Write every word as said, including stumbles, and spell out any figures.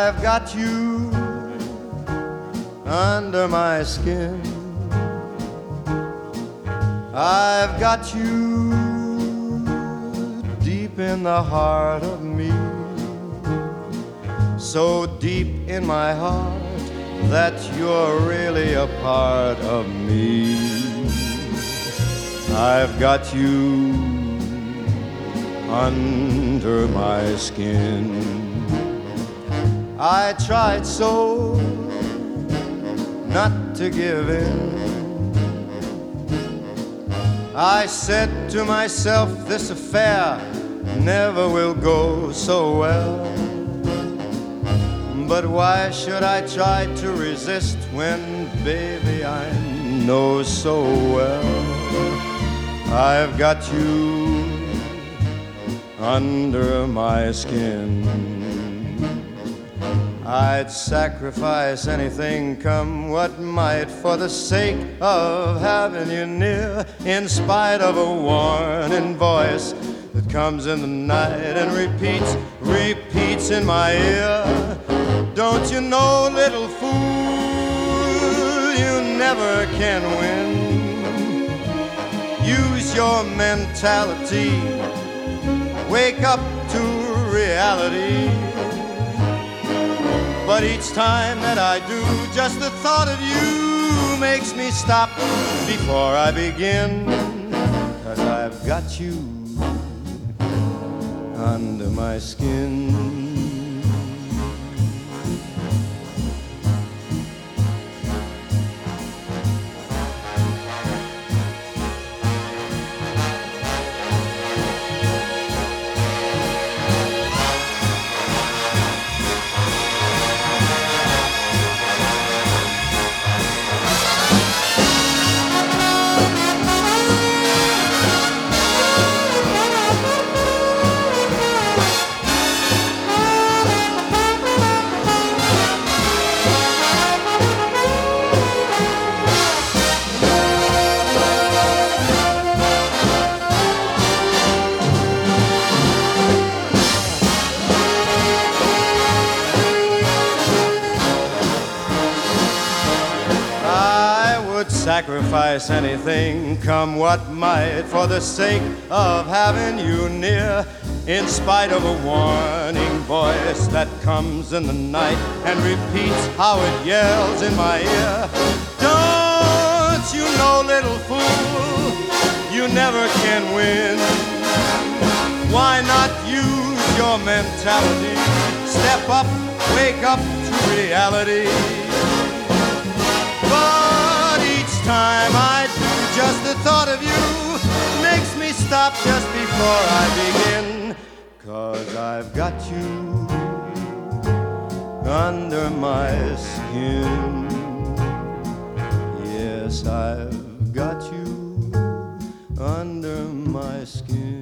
I've got you under my skin. I've got you deep in the heart of me, so deep in my heart that you're really a part of me. I've got you under my skin. I tried so not to give in. I said to myself, this affair never will go so well. But why should I try to resist when, baby, I know so well I've got you under my skin. I'd sacrifice anything, come what might, for the sake of having you near, in spite of a warning voice that comes in the night and repeats, repeats in my ear. Don't you know, little fool, you never can win. Use your mentality, wake up to reality. But each time that I do, just the thought of you makes me stop before I begin. 'Cause I've got you under my skin. Sacrifice anything, come what might, for the sake of having you near, in spite of a warning voice that comes in the night and repeats how it yells in my ear. Don't you know, little fool, you never can win. Why not use your mentality? Step up, wake up to reality. But each time I do, just the thought of you makes me stop just before I begin. 'Cause I've got you under my skin. Yes, I've got you under my skin.